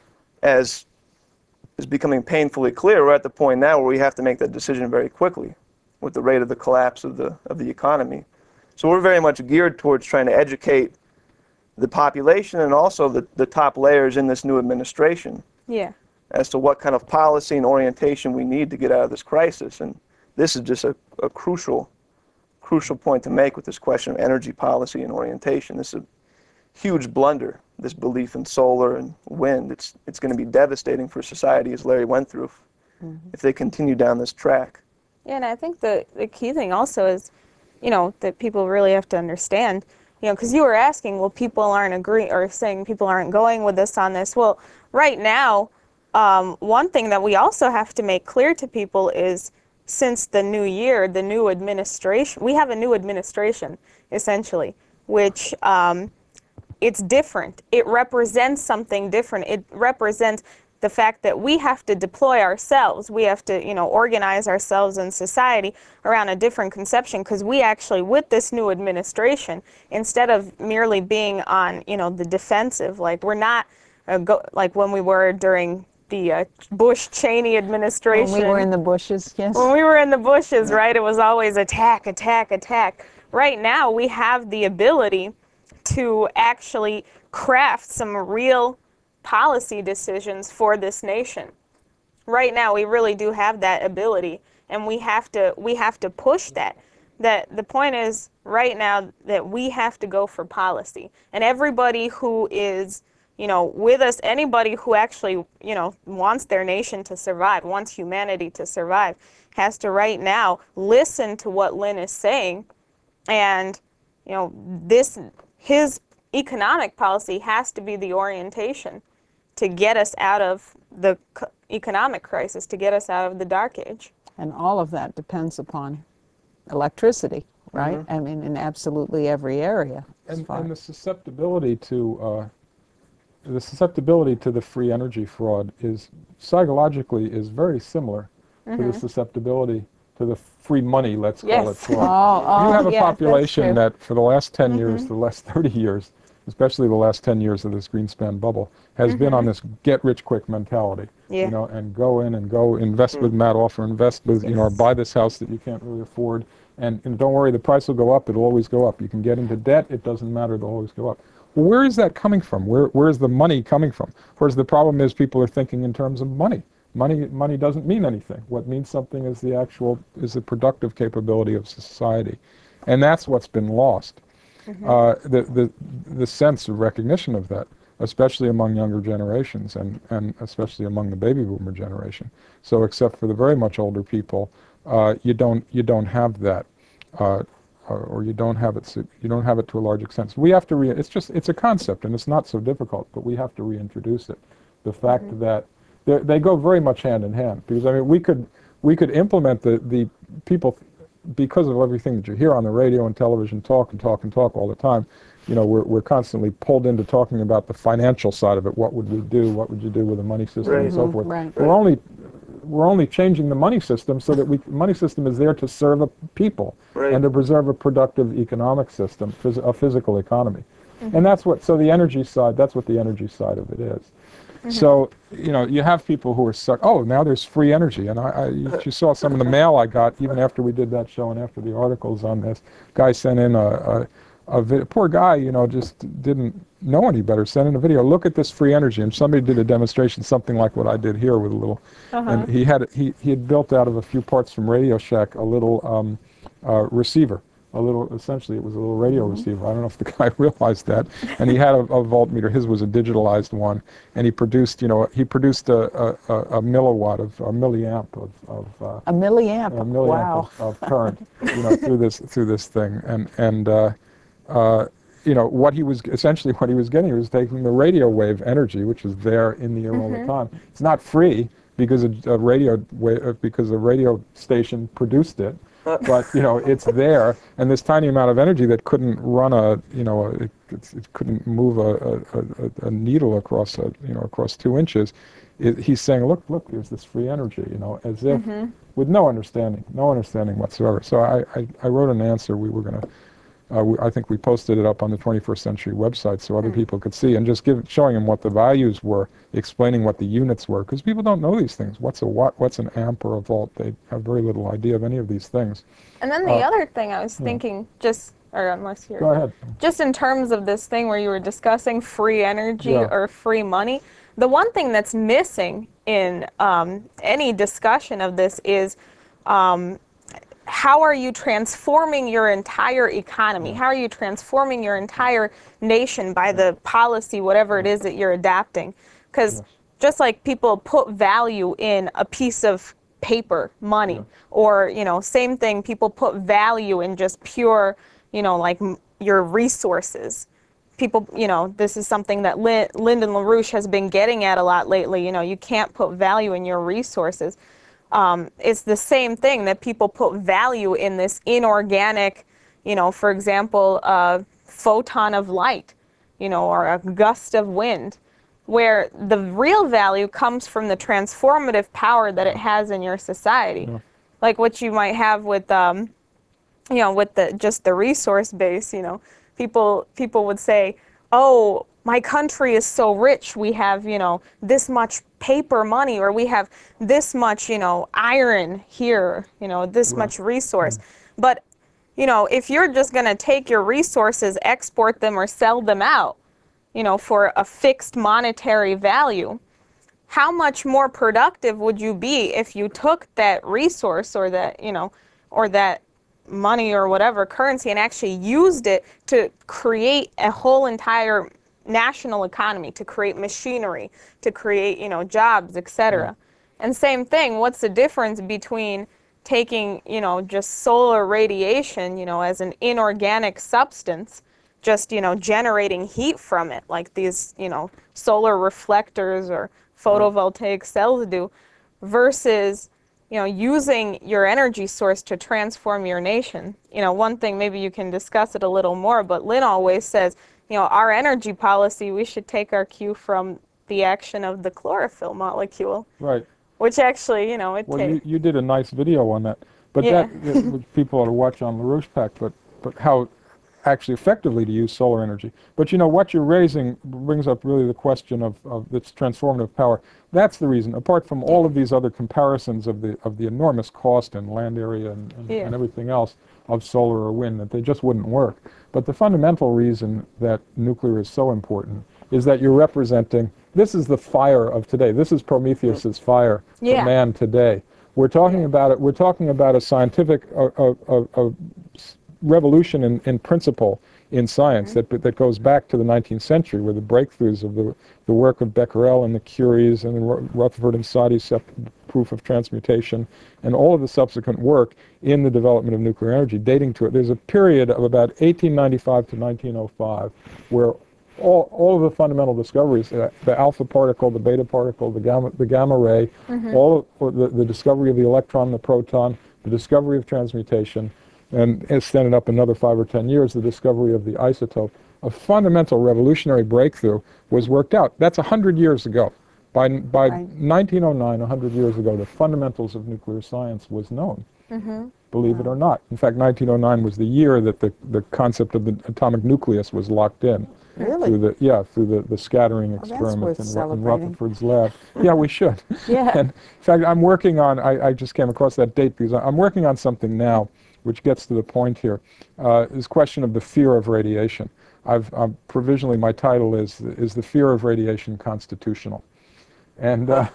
as is becoming painfully clear, we're at the point now where we have to make that decision very quickly with the rate of the collapse of the, of the economy. So we're very much geared towards trying to educate the population and also the, the top layers in this new administration Yeah. as to what kind of policy and orientation we need to get out of this crisis. And this is just a, a crucial, crucial point to make with this question of energy policy and orientation. This is a huge blunder, this belief in solar and wind. It's, it's going to be devastating for society, as Larry went through, if, if they continue down this track. Yeah, and I think the, the key thing also is, you know, that people really have to understand, you know, because you were asking, well, people aren't agreeing, or saying people aren't going with us on this. Well, right now, um, one thing that we also have to make clear to people is, since the new year, the new administration, we have a new administration, essentially, which um, it's different. It represents something different. It represents the fact that we have to deploy ourselves. We have to, you know, organize ourselves in society around a different conception, because we actually, with this new administration, instead of merely being on, you know, the defensive, like we're not, uh, go, like when we were during the uh, Bush-Cheney administration. When we were in the bushes, yes. When we were in the bushes, right, it was always attack, attack, attack. Right now, we have the ability to actually craft some real policy decisions for this nation. Right now, we really do have that ability, and we have to we have to push that. That the point is, right now, that we have to go for policy, and everybody who is, you know, with us, anybody who actually, you know, wants their nation to survive, wants humanity to survive, has to right now listen to what Lynn is saying. And, you know, this, his economic policy has to be the orientation to get us out of the c- economic crisis, to get us out of the dark age. And all of that depends upon electricity, right? I mean, in absolutely every area. as And, far- and the susceptibility to uh, the susceptibility to the free energy fraud is psychologically is very similar to the susceptibility to the free money, let's call it Yes. fraud. Oh, oh, You have a yes, that's population true. that for the last ten years, the last thirty years, especially the last ten years of this Greenspan bubble, has been on this get-rich-quick mentality. Yeah. You know, and go in and go invest with Matt Offer, invest with, you know, or Yes. buy this house that you can't really afford. And, and don't worry, the price will go up. It'll always go up. You can get into debt. It doesn't matter. It'll always go up. Well, where is that coming from? Where, where is the money coming from? Whereas the problem is people are thinking in terms of money. Money, money doesn't mean anything. What means something is the actual, is the productive capability of society. And that's what's been lost. Uh, the, the, the sense of recognition of that, especially among younger generations and, and especially among the baby boomer generation. So except for the very much older people, uh, you don't, you don't have that. Uh, or, or you don't have it, so- you don't have it to a large extent. So we have to, re it's just, it's a concept and it's not so difficult, but we have to reintroduce it. The fact that they they go very much hand in hand, because I mean, we could, we could implement the, the people, because of everything that you hear on the radio and television, talk and talk and talk all the time. You know, we're, we're constantly pulled into talking about the financial side of it. What would we do? What would you do with the money system and Right. so Mhm, forth? right. We're only, we're only changing the money system so that we, money system is there to serve a people Right. and to preserve a productive economic system, phys a physical economy. And that's what, so the energy side, that's what the energy side of it is. So, you know, you have people who are stuck, oh, now there's free energy. And I, I you, you saw some of the mail I got, even after we did that show and after the articles on this. Guy sent in a, a, a vid- poor guy, you know, just didn't know any better, sent in a video, look at this free energy. And somebody did a demonstration, something like what I did here with a little, and he had, he, he had built out of a few parts from Radio Shack a little um, uh, receiver. A little, essentially, it was a little radio receiver. I don't know if the guy realized that. And he had a, a voltmeter. His was a digitalized one, and he produced, you know, he produced a, a, a, a milliwatt of, a milliamp of, of uh, A milliamp. a milliamp Wow. of, of current, you know, through this through this thing. And and uh, uh, you know, what he was essentially what he was getting, he was taking the radio wave energy, which is there in the air all the time. It's not free because a, a radio wa- because a radio station produced it. But you know, it's there, and this tiny amount of energy that couldn't run a, you know, a, it, it, it couldn't move a, a, a, a needle across a, you know, across two inches. It, he's saying, look, look, there's this free energy, you know, as if with no understanding, no understanding whatsoever. So I, I, I wrote an answer. We were going to, uh, we, I think we posted it up on the twenty-first Century website so other people could see, and just give, showing them what the values were, explaining what the units were, because people don't know these things. What's a watt? What's an amp or a volt? They have very little idea of any of these things. And then the Uh, other thing I was thinking, just, or unless you're, Go ahead. just in terms of this thing where you were discussing free energy Yeah. or free money, the one thing that's missing in um, any discussion of this is um, how are you transforming your entire economy? How are you transforming your entire nation by the policy, whatever it is that you're adapting? Because Yes. just like people put value in a piece of paper, money, Yeah. or, you know, same thing, people put value in just pure, you know, like m- your resources. People, you know, this is something that Lin- Lyndon LaRouche has been getting at a lot lately. You know, you can't put value in your resources. Um, it's the same thing that people put value in this inorganic, you know, for example, a photon of light, you know, or a gust of wind, where the real value comes from the transformative power that it has in your society. Yeah. Like what you might have with, um, you know, with the just the resource base, you know, people people would say, "Oh, my country is so rich. We have, you know, this much paper money, or we have this much, you know, iron here, you know, this Right. much resource." But, you know, if you're just going to take your resources, export them or sell them out, you know, for a fixed monetary value, how much more productive would you be if you took that resource or that, you know, or that money or whatever currency and actually used it to create a whole entire national economy, to create machinery, to create, you know, jobs, et cetera. And same thing, what's the difference between taking, you know, just solar radiation, you know, as an inorganic substance, just, you know, generating heat from it, like these, you know, solar reflectors or photovoltaic cells do, versus, you know, using your energy source to transform your nation. You know, one thing, maybe you can discuss it a little more, but Lynn always says, you know, our energy policy, we should take our cue from the action of the chlorophyll molecule. Right. Which actually, you know, it Well, takes. you, you did a nice video on that, but Yeah. that, that which people ought to watch on LaRouche Pack, but, but how actually effectively to use solar energy. But you know, what you're raising brings up really the question of, of this transformative power. That's the reason, apart from all of these other comparisons of the, of the enormous cost and land area and, and, Yeah. and everything else of solar or wind, that they just wouldn't work. But the fundamental reason that nuclear is so important is that you're representing, this is the fire of today. This is Prometheus's fire Yeah. for man today. We're talking about it, we're talking about a scientific a, a, a, a revolution in, in principle in science mm-hmm. that, that goes back to the nineteenth century, where the breakthroughs of the, the work of Becquerel and the Curies and the Rutherford and Soddy proof of transmutation and all of the subsequent work in the development of nuclear energy dating to it. There's a period of about eighteen ninety-five to nineteen oh five where all, all of the fundamental discoveries, uh, the alpha particle, the beta particle, the gamma, the gamma ray, mm-hmm. all of the, the discovery of the electron, the proton, the discovery of transmutation, and extended up another five or ten years, the discovery of the isotope. A fundamental revolutionary breakthrough was worked out. That's one hundred years ago. By, by Right. nineteen oh nine, one hundred years ago, the fundamentals of nuclear science was known, Mm-hmm. believe Wow. it or not. In fact, nineteen oh nine was the year that the, the concept of the atomic nucleus was locked in. Really? Through the, yeah, through the, the scattering that's experiment worth in, Ru- in celebrating. Rutherford's lab. Yeah, we should. Yeah. And in fact, I'm working on, I, I just came across that date because I'm working on something now which gets to the point here, uh, this question of the fear of radiation. I've um, provisionally, my title is, is the fear of radiation constitutional? And, uh,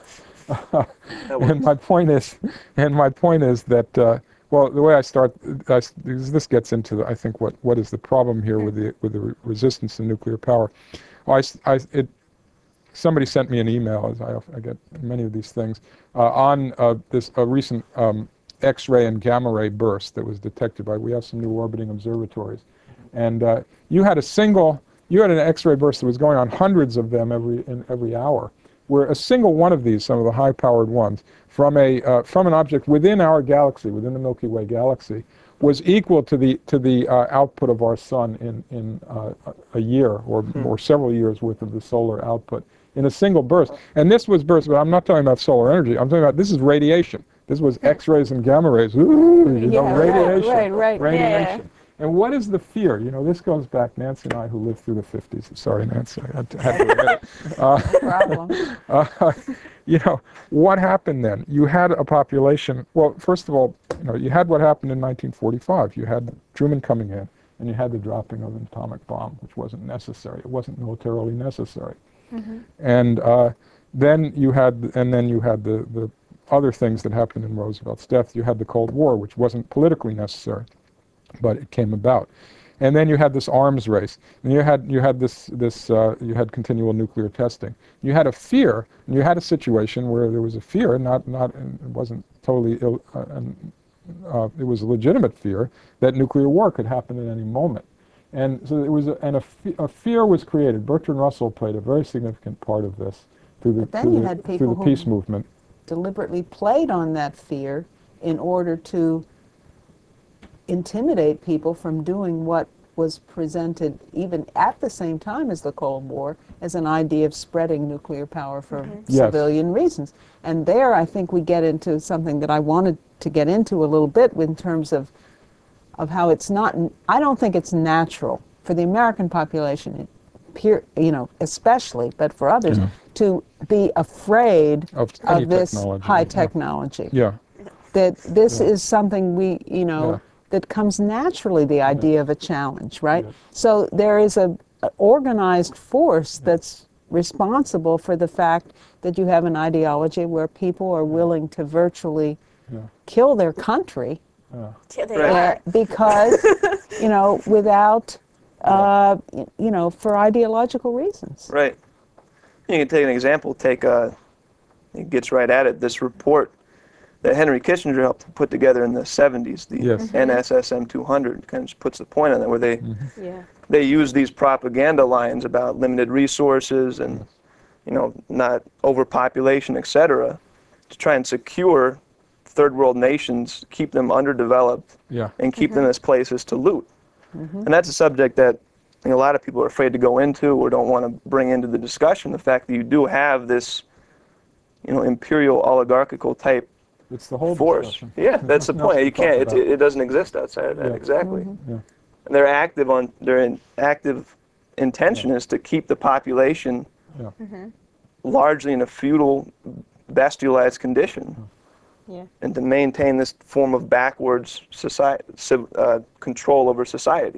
and my point is, and my point is that, uh, well, the way I start, I, this gets into, the, I think, what, what is the problem here with the, with the re resistance to nuclear power. I, I, it, somebody sent me an email, as I, I get many of these things, uh, on uh, this a recent um, X-ray and gamma ray burst that was detected by, we have some new orbiting observatories. And uh, you had a single, you had an X-ray burst that was going on, hundreds of them every, in every hour, where a single one of these, some of the high-powered ones, from, a, uh, from an object within our galaxy, within the Milky Way galaxy, was equal to the, to the uh, output of our sun in, in uh, a year or, hmm. or several years worth of the solar output in a single burst. And this was burst, but I'm not talking about solar energy, I'm talking about, this is radiation. This was X-rays and gamma rays. Ooh, you know, Yeah, radiation. right, right, right. Radiation. Yeah. And what is the fear? You know, this goes back, Nancy and I, who lived through the fifties. Sorry, Nancy, I had to, had to admit it. Uh, No problem. uh, you know, what happened then? You had a population, well, first of all, you know, you had what happened in nineteen forty-five. You had Truman coming in, and you had the dropping of an atomic bomb, which wasn't necessary. It wasn't militarily necessary. Mm-hmm. And uh, then you had, and then you had the, the other things that happened in Roosevelt's death. You had the Cold War, which wasn't politically necessary, but it came about. And then you had this arms race, and you had you had this this uh, you had continual nuclear testing. You had a fear, and you had a situation where there was a fear, not not it wasn't totally ill, uh, and, uh, it was a legitimate fear that nuclear war could happen at any moment. And so it was, a, and a, fe a fear was created. Bertrand Russell played a very significant part of this through the, But then through you the, had through people the who peace movement. deliberately played on that fear in order to intimidate people from doing what was presented even at the same time as the Cold War as an idea of spreading nuclear power for Mm-hmm. Yes. civilian reasons. And there I think we get into something that I wanted to get into a little bit in terms of of how it's not, I don't think it's natural for the American population, peer, you know, especially, but for others, Yeah. to be afraid Of of, any this technology, high yeah. technology. Yeah, That this Yeah. is something we, you know, Yeah. that comes naturally, the idea of a challenge, right? Yeah. So there is a, a organized force that's responsible for the fact that you have an ideology where people are willing to virtually yeah, kill their country yeah. Yeah, they Right. are. uh, because, you know, without uh, y- you know, for ideological reasons. Right. You can take an example. Take uh, it gets right at it. This report that Henry Kissinger helped put together in the seventies, the Yes. N S S M two hundred, kind of just puts the point on it, where they Yeah. they use these propaganda lines about limited resources and you know not overpopulation, et cetera, to try and secure third world nations, keep them underdeveloped, Yeah. and keep them as places to loot. And that's a subject that I think a lot of people are afraid to go into or don't want to bring into the discussion. The fact that you do have this, you know, imperial oligarchical type It's the whole force. discussion. Yeah, that's the Nothing else point. to You talk can't. It, about. it doesn't exist outside of that. Yeah. Exactly. Yeah. And they're active on. Their in, active intention is to keep the population Yeah. largely in a feudal, bestialized condition, Yeah. and to maintain this form of backwards society, uh, control over society.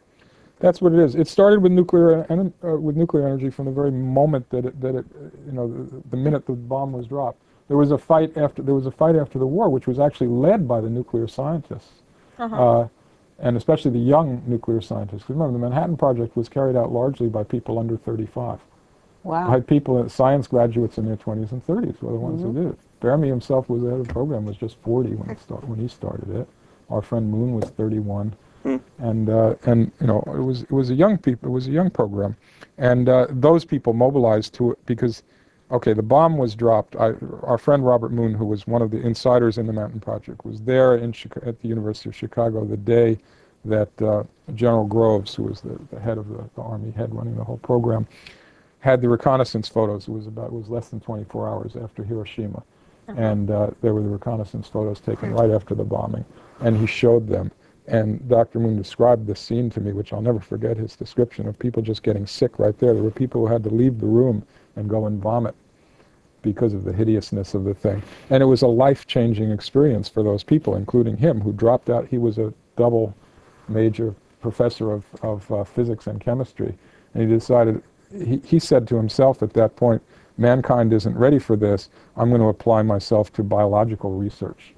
That's what it is. It started with nuclear en- uh, with nuclear energy from the very moment that it, that it, uh, you know, the, the minute the bomb was dropped. There was a fight after there was a fight after the war, which was actually led by the nuclear scientists, Uh-huh. uh, and especially the young nuclear scientists. 'Cause remember, the Manhattan Project was carried out largely by people under thirty-five. Wow. By people, science graduates in their twenties and thirties were the ones who did it. Fermi himself was the head of the program, was just forty when, it start, when he started it. Our friend Moon was thirty-one. And uh, and you know it was it was a young people it was a young program, and uh, those people mobilized to it because, okay, the bomb was dropped. I, our friend Robert Moon, who was one of the insiders in the Manhattan Project, was there in Chica- at the University of Chicago the day that uh, General Groves, who was the, the head of the, the Army head running the whole program, had the reconnaissance photos. It was about it was less than twenty-four hours after Hiroshima, and uh, there were the reconnaissance photos taken right after the bombing, and he showed them. And Doctor Moon described this scene to me, which I'll never forget, his description of people just getting sick right there. There were people who had to leave the room and go and vomit because of the hideousness of the thing. And it was a life-changing experience for those people, including him, who dropped out. He was a double major professor of, of uh, physics and chemistry. And he decided, he, he said to himself at that point, mankind isn't ready for this. I'm going to apply myself to biological research.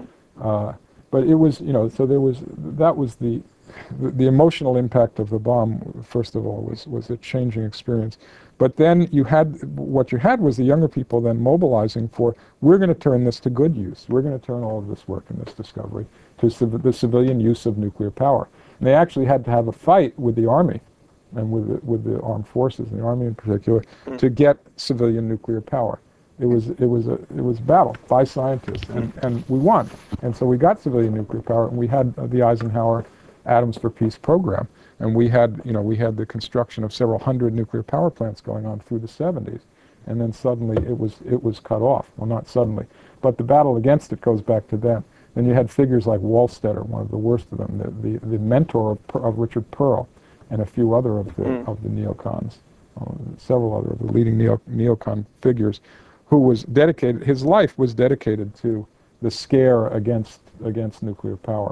Uh, But it was, you know, so there was, that was the, the, the emotional impact of the bomb, first of all, was, was a changing experience. But then you had, what you had was the younger people then mobilizing for, we're going to turn this to good use. We're going to turn all of this work and this discovery to civ- the civilian use of nuclear power. And they actually had to have a fight with the Army and with the, with the armed forces, and the Army in particular, to get civilian nuclear power. It was it was a it was a battle by scientists, and, and we won. And so we got civilian nuclear power, and we had uh, the Eisenhower Atoms for Peace program, and we had you know we had the construction of several hundred nuclear power plants going on through the seventies, and then suddenly it was it was cut off. Well, not suddenly, but the battle against it goes back to then. Then you had figures like Wallstetter, one of the worst of them, the the, the mentor of, Per- of Richard Pearl, and a few other of the Mm. of the neocons, uh, several other of the leading neo, neocon figures, who was dedicated, his life was dedicated to the scare against against nuclear power,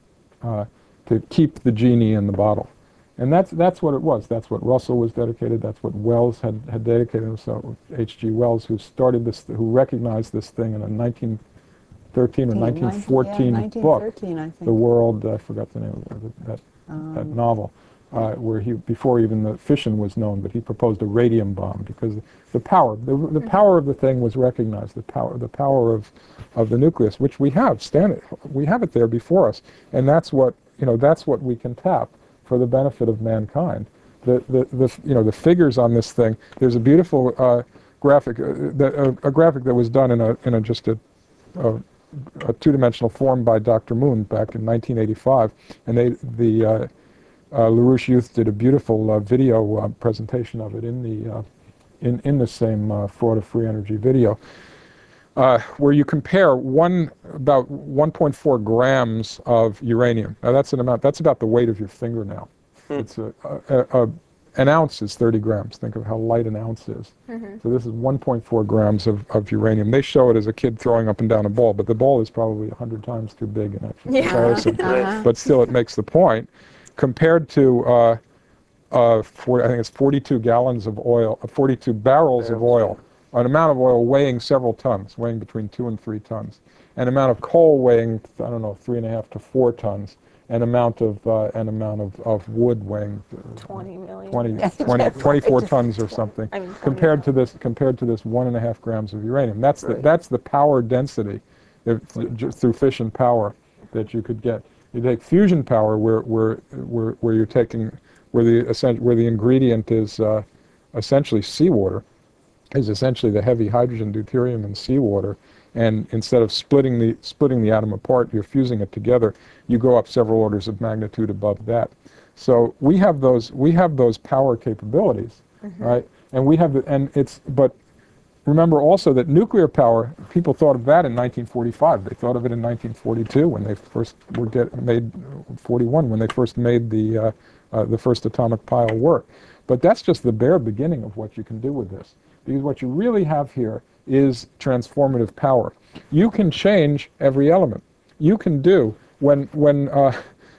uh, to keep the genie in the bottle. And that's that's what it was. That's what Russell was dedicated, that's what Wells had, had dedicated himself, H G Wells, who started this, who recognized this thing in a nineteen thirteen or nineteen fourteen yeah, book, nineteen thirteen, I think. The World, I forgot the name of it, that, that novel. Uh, where he, before even the fission was known, but he proposed a radium bomb because the power, the, the power of the thing was recognized, the power, the power of, of the nucleus, which we have, stand, we have it there before us, and that's what, you know, that's what we can tap for the benefit of mankind. The, the, the you know, the figures on this thing, there's a beautiful uh, graphic, uh, that, uh, a graphic that was done in a, in a just a, a, a two-dimensional form by Doctor Moon back in nineteen eighty-five, and they, the, uh, Uh, LaRouche Youth did a beautiful uh, video uh, presentation of it in the uh, in in the same uh, Fraud of Free Energy video, uh, where you compare one about one point four grams of uranium. Now that's an amount. That's about the weight of your fingernail. Hmm. It's a, a, a, a an ounce is thirty grams. Think of how light an ounce is. Mm-hmm. So this is one point four grams of, of uranium. They show it as a kid throwing up and down a ball, but the ball is probably a hundred times too big in actual Yeah. comparison. Right. But still, it makes the point. Compared to, uh, uh, for, I think it's forty-two gallons of oil, uh, forty-two barrels of oil, an amount of oil weighing several tons, weighing between two and three tons, an amount of coal weighing, I don't know, three and a half to four tons, an amount of uh, an amount of, of wood weighing twenty million. twenty, twenty, twenty-four tons or something, I mean, twenty compared to tons. this compared to this one and a half grams of uranium. That's the Right. that's the power density if, th- through fission power that you could get. You take fusion power, where where where, where you're taking where the essen- where the ingredient is uh, essentially seawater, is essentially the heavy hydrogen, deuterium, and seawater. And instead of splitting the splitting the atom apart, you're fusing it together. You go up several orders of magnitude above that. So we have those we have those power capabilities, Mm-hmm. right? And we have the, and it's but remember also that nuclear power, people thought of that in nineteen forty-five. They thought of it in nineteen forty-two when they first were get made forty-one when they first made the uh, uh, the first atomic pile work. But that's just the bare beginning of what you can do with this. Because what you really have here is transformative power. You can change every element. You can do, when, when uh,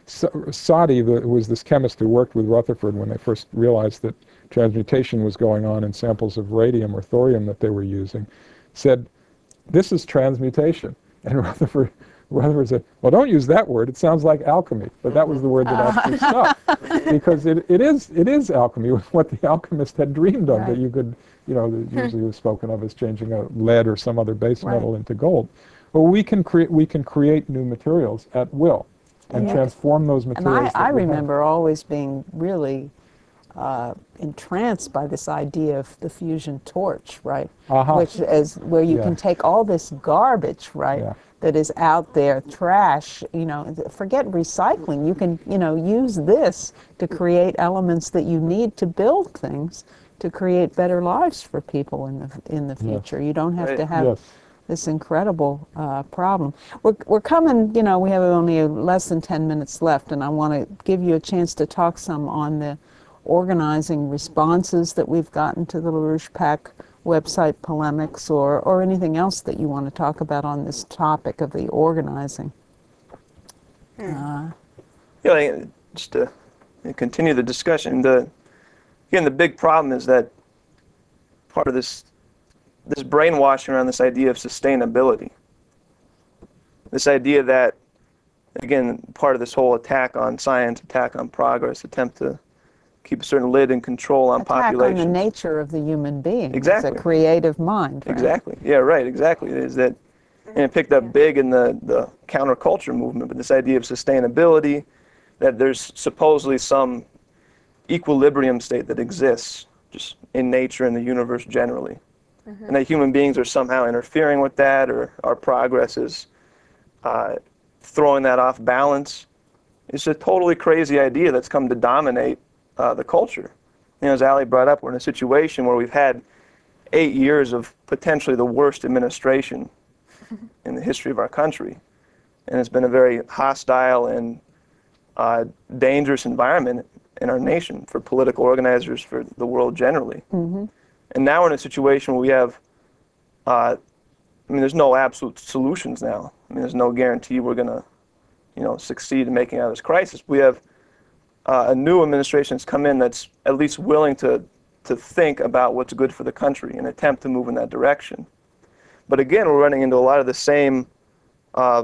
Soddy, the, who was this chemist who worked with Rutherford when they first realized that transmutation was going on in samples of radium or thorium that they were using, said, this is transmutation. And Rutherford, Rutherford said, well, don't use that word. It sounds like alchemy. But that was the word that actually stuck. Because it, it is it is alchemy, what the alchemist had dreamed of, Right. that you could, you know, that usually was spoken of as changing a lead or some other base Right. metal into gold. But we can create we can create new materials at will and Yeah. transform those And materials. I, I that we have. remember always being really uh, entranced by this idea of the fusion torch, right? Uh-huh. Which is where you Yeah. can take all this garbage, right, Yeah. that is out there, trash, you know, forget recycling. You can, you know, use this to create elements that you need to build things to create better lives for people in the in the Yes. future. You don't have Right. to have Yes. this incredible uh, problem. We're, we're coming, you know, we have only less than ten minutes left, and I want to give you a chance to talk some on the organizing responses that we've gotten to the LaRouche PAC website polemics, or, or anything else that you want to talk about on this topic of the organizing. Uh, Yeah, like, just to continue the discussion, the again the big problem is that part of this this brainwashing around this idea of sustainability, this idea that, again, part of this whole attack on science, attack on progress, attempt to keep a certain lid and control on attack populations. on the nature of the human being. Exactly. It's a creative mind, right? Exactly. Yeah, right, exactly. Is that, and it picked up big in the, the counterculture movement, but this idea of sustainability, that there's supposedly some equilibrium state that exists just in nature and the universe generally. Mm-hmm. And that human beings are somehow interfering with that, or our progress is uh, throwing that off balance. It's a totally crazy idea that's come to dominate uh, the culture. You know, as Ali brought up, we're in a situation where we've had eight years of potentially the worst administration in the history of our country. And it's been a very hostile and uh, dangerous environment in our nation for political organizers, for the world generally. Mm-hmm. And now we're in a situation where we have, uh, I mean, there's no absolute solutions now. I mean, there's no guarantee we're going to, you know, succeed in making out of this crisis. We have uh, a new administration that's come in that's at least willing to, to think about what's good for the country and attempt to move in that direction. But again, we're running into a lot of the same uh,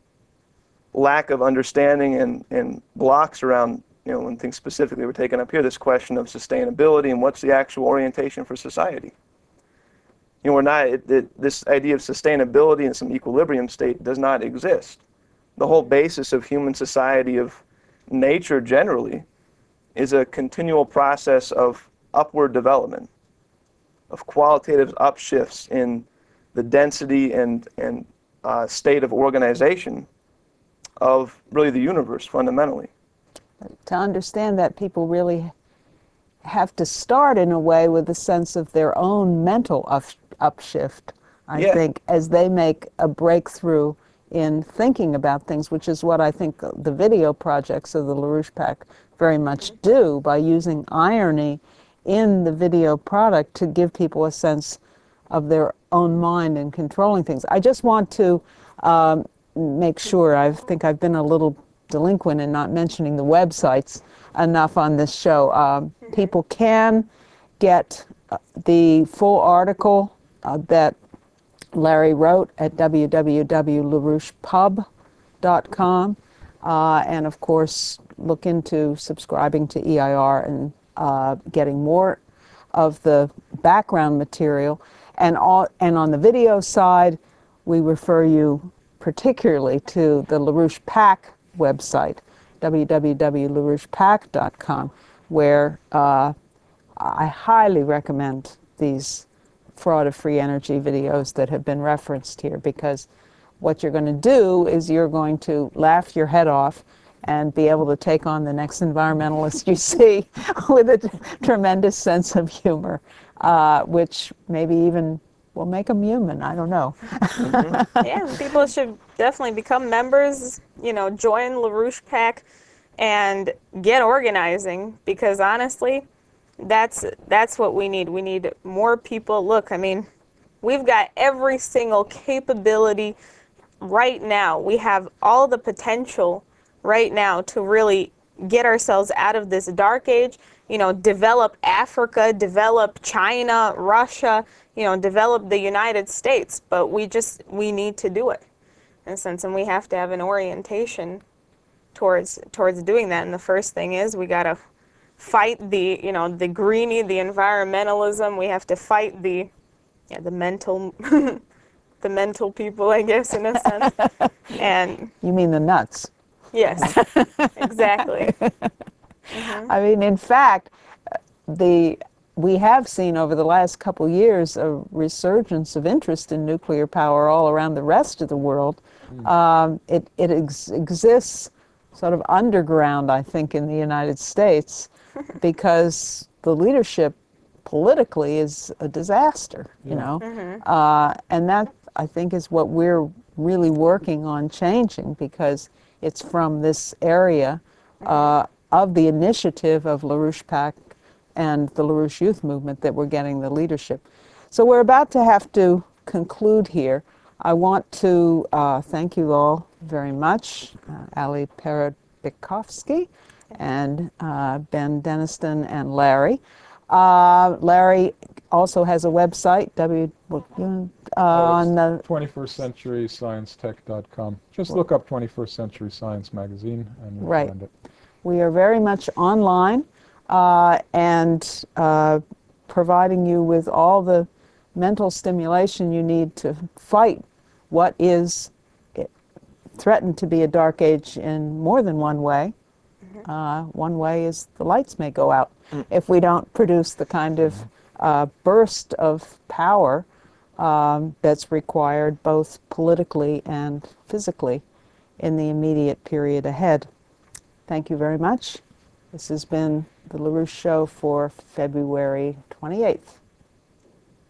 lack of understanding and, and blocks around, you know, when things specifically were taken up here, this question of sustainability and what's the actual orientation for society. You know, we're not, it, it, this idea of sustainability and some equilibrium state does not exist. The whole basis of human society, of nature generally, is a continual process of upward development, of qualitative upshifts in the density and, and uh, state of organization of really the universe fundamentally. To understand that, people really have to start in a way with a sense of their own mental up, upshift, I Yeah. think, as they make a breakthrough in thinking about things, which is what I think the video projects of the LaRouche PAC very much do, by using irony in the video product to give people a sense of their own mind and controlling things. I just want to um, make sure, I think I've been a little delinquent in not mentioning the websites enough on this show. Um, people can get uh, the full article uh, that Larry wrote at w w w dot larouche pub dot com. Uh, and of course, look into subscribing to E I R and uh, getting more of the background material. And, all, and on the video side, we refer you particularly to the LaRouche PAC website, w w w dot larouche pac dot com, where uh, I highly recommend these fraud of free energy videos that have been referenced here, because what you're going to do is you're going to laugh your head off and be able to take on the next environmentalist you see with a t- tremendous sense of humor, uh, which maybe even will make them human. I don't know. Yeah, people should definitely become members, you know, join LaRouche PAC and get organizing, because honestly, that's that's what we need. We need more people. Look, I mean, we've got every single capability right now. We have all the potential right now to really get ourselves out of this dark age, you know, develop Africa, develop China, Russia, you know, develop the United States, but we just, we need to do it, in a sense, and we have to have an orientation towards towards doing that. And the first thing is we got to fight the, you know, the greenie, the environmentalism. We have to fight the, yeah, the mental, the mental people, I guess, in a sense. And You mean the nuts. yes, exactly. I mean, in fact, the we have seen over the last couple years a resurgence of interest in nuclear power all around the rest of the world. Um, it it ex- exists sort of underground, I think, in the United States, because the leadership politically is a disaster, you Yeah. know. Uh, and that, I think, is what we're really working on changing, because it's from this area uh, of the initiative of LaRouche PAC and the LaRouche Youth Movement that we're getting the leadership. So we're about to have to conclude here. I want to uh, thank you all very much, uh, Ali Perebikovsky and uh, Ben Deniston and Larry. Uh, Larry also has a website, w, uh, on the, twenty-first century science tech dot com. Just look up twenty-first Century Science magazine and you'll Right. find it. we are very much online uh, and uh, providing you with all the mental stimulation you need to fight what is eh, threatened to be a dark age in more than one way. Uh, one way is the lights may go out if we don't produce the kind of uh, burst of power um, that's required both politically and physically in the immediate period ahead. Thank you very much. This has been the LaRouche Show for February twenty-eighth.